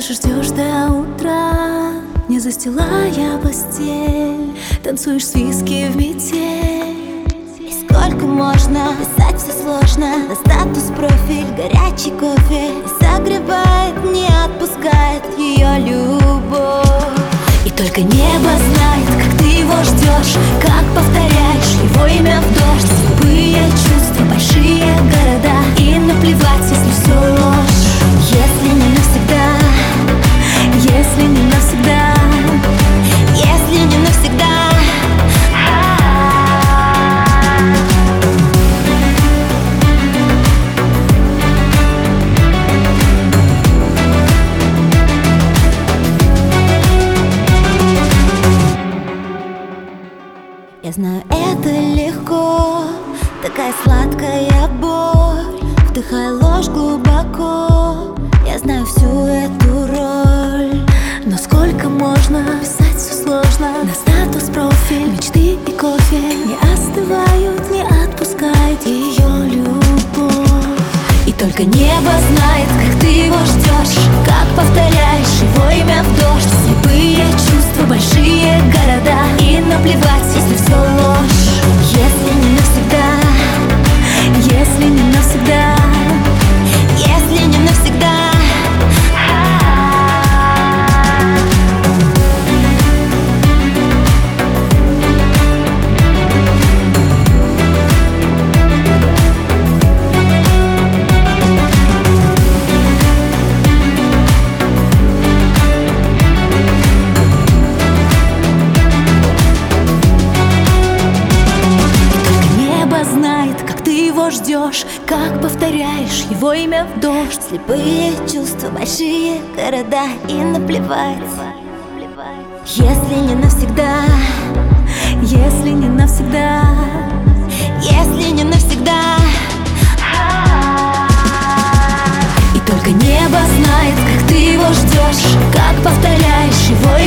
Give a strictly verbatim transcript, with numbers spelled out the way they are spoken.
же ждешь до утра, не застилая постель, танцуешь с виски в метель. И сколько можно писать, все сложно. На статус профиль горячий кофе не согревает, не отпускает ее любовь. И только небо знает, как ты его ждешь, как повторяешь его имя в дождь. Слепые чувства, большие города, и наплевать, если все ложь. Если не навсегда, если не навсегда, если не навсегда. Я знаю, это легко, такая сладкая боль. Вдыхай ложь глубоко, я знаю всю эту роль. но сколько можно писать, все сложно. На статус профиль мечты и кофе не остывают, не отпускает ее любовь. И только небо знает, как ты его ждешь, как повторяешь его имя в дождь. Слепые чувства, большие города, и наплевать, если все ложь. Если не навсегда, Если не навсегда, если не навсегда. ждешь, как повторяешь его имя в дождь. Слепые чувства, большие города, и наплевать, если не навсегда, если не навсегда, если не навсегда. И только небо знает, как ты его ждешь, как повторяешь его имя